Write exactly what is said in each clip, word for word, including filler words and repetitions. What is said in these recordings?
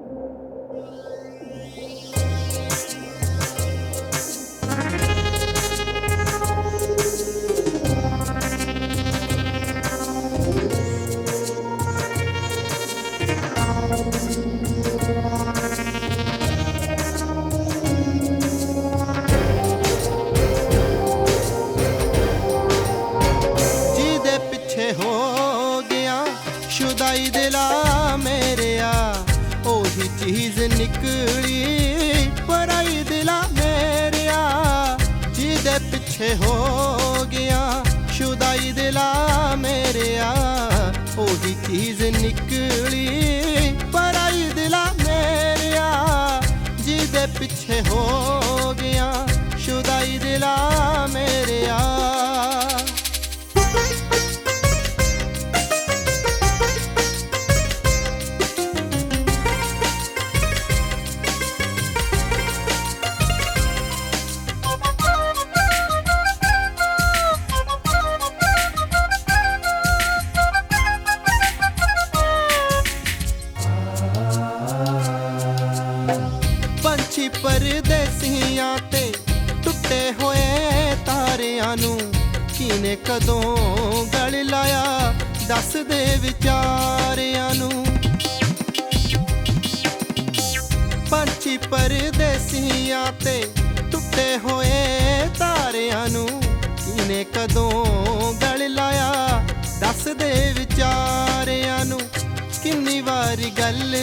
ਸ਼ੁਦਾਈ ਦਿਲਾ ਮੇਰਿਆ ਉਹੀ ਚੀਜ਼ ਨਿਕਲੀ ਪਰਾਈ ਦਿਲਾ ਮੇਰਿਆ ਜਿਹਦੇ ਪਿੱਛੇ ਹੋ ਗਿਆ ਸ਼ੁਦਾਈ ਦਿਲਾ ਮੇਰਿਆ ਉਹੀ ਚੀਜ਼ ਨਿਕਲੀ ਪਰਾਈ ਦਿਲਾ ਮੇਰਿਆ ਜਿਹਦੇ ਪਿੱਛੇ ਹੋ ਗਿਆ ਸ਼ੁਦਾਈ ਦਿਲਾ ਮੇਰਿਆ ਪੰਛੀ ਪਰਦੇਸੀਆਂ ਤੇ ਟੁੱਟੇ ਹੋਏ ਤਾਰਿਆਂ ਨੂੰ ਕਿਨੇ ਕਦੋਂ ਗਲ ਲਾਇਆ ਦੱਸ ਦੇ ਵਿਚਾਰਿਆਂ ਨੂੰ ਪੰਛੀ ਪਰਦੇਸੀਆਂ ਤੇ ਟੁੱਟੇ ਹੋਏ ਤਾਰਿਆਂ ਨੂੰ ਕਿਨੇ ਕਦੋਂ ਗਲ ਲਾਇਆ ਦੱਸ ਦੇ ਵਿਚਾਰਿਆਂ ਨੂੰ ਕਿੰਨੀ ਵਾਰੀ ਗੱਲ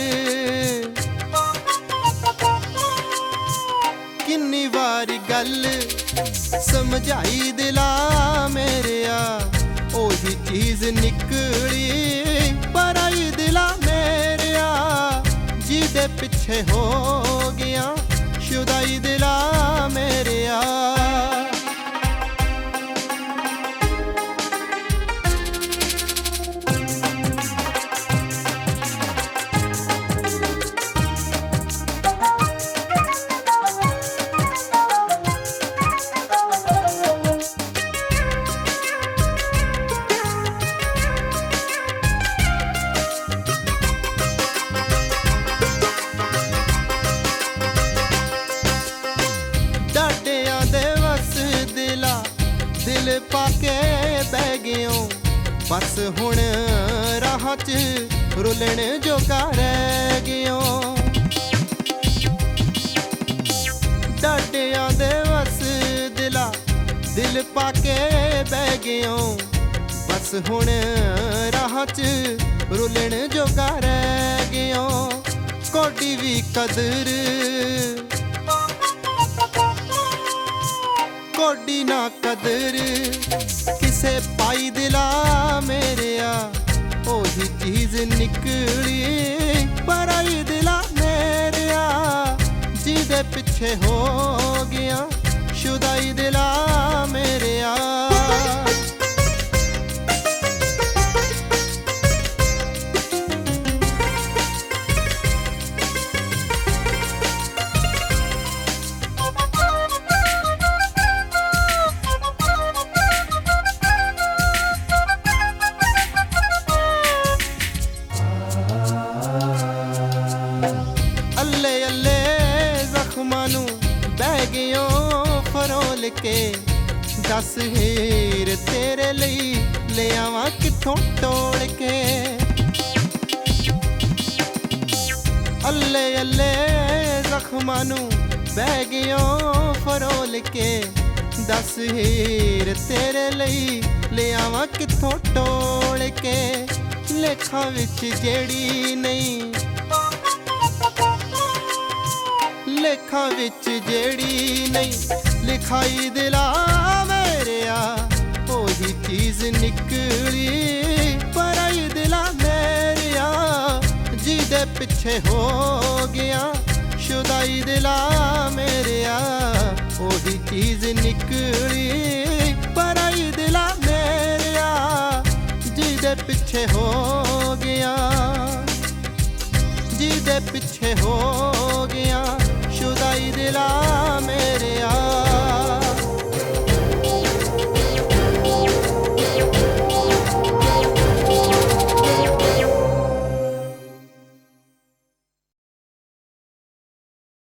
ਕਿੰਨੀ ਵਾਰੀ ਗੱਲ ਸਮਝਾਈ ਦਿਲਾ ਮੇਰਿਆ ਉਹੀ ਚੀਜ਼ ਨਿਕਲੀ ਪਰਾਈ ਦਿਲਾ ਮੇਰਿਆ ਜਿਹਦੇ ਪਿੱਛੇ ਹੋ ਗਿਆ ਸ਼ੁਦਾਈ ਦਿਲਾ ਮੇਰਿਆ ਦਿਲ ਪਾ ਕੇ ਬਹਿ ਗਿਓ ਬਸ ਹੁਣ ਰਾਹਾਂ 'ਚ ਰੁਲਣ ਜੋਗਾ ਰਹਿ ਗਿਓ ਡਾਡਿਆਂ ਦੇ ਵਸ ਦਿਲਾ ਦਿਲ ਪਾ ਕੇ ਬਹਿ ਗਿਓ ਬਸ ਹੁਣ ਰਾਹਾਂ 'ਚ ਰੁਲਣ ਜੋਗਾ ਰਹਿ ਗਿਓ ਕੋਡੀ ਵੀ ਕਦਰ ਕੋਡੀ ਨਾ ਕਦਰ ਕਿਸੇ ਪਾਈ ਦਿਲਾ ਮੇਰਿਆ ਉਹੀ ਚੀਜ਼ ਨਿਕਲੀ ਪਰਾਈ ਦਿਲਾ ਮੇਰਿਆ ਜਿਹਦੇ ਪਿੱਛੇ ਹੋ ਗਿਆ ਸ਼ੁਦਾਈ ਦਿਲਾ ਮੇਰਿਆ ਅੱਲੇ ਅੱਲੇ ਜ਼ਖਮਾਂ ਨੂੰ ਬਹਿ ਗਿਓ ਫਰੋਲ ਕੇ ਦੱਸ ਹੀਰ ਤੇਰੇ ਲਈ ਲੈ ਆਵਾਂ ਕਿੱਥੋਂ ਟੋਲ ਕੇ ਅੱਲੇ ਅੱਲੇ ਜ਼ਖਮਾਂ ਨੂੰ ਬਹਿ ਗਿਓ ਫਰੋਲ ਕੇ ਦੱਸ ਹੀਰ ਤੇਰੇ ਲਈ ਲੈ ਆਵਾਂ ਕਿੱਥੋਂ ਟੋਲ ਕੇ ਲੇਖਾਂ ਵਿੱਚ ਜਿਹੜੀ ਨਹੀਂ ਲੇਖਾਂ ਵਿੱਚ ਜਿਹੜੀ ਨਹੀਂ ਲਿਖਾਈ ਦਿਲਾ ਮੇਰਿਆ ਉਹੀ ਚੀਜ਼ ਨਿਕਲੀ ਪਰਾਈ ਦਿਲਾ ਮੇਰਿਆ ਜਿਹਦੇ ਪਿੱਛੇ ਹੋ ਗਿਆ ਸ਼ੁਦਾਈ ਦਿਲਾ ਮੇਰਿਆ ਉਹੀ ਚੀਜ਼ ਨਿਕਲੀ ਪਰਾਈ ਦਿਲਾ ਮੇਰਿਆ ਜਿਹਦੇ ਪਿੱਛੇ ਹੋ ਗਿਆ ਜਿਹਦੇ ਪਿੱਛੇ ਹੋ ਗਿਆ ਸ਼ੁਦਾਈ ਦਿਲਾ ਮੇਰਿਆ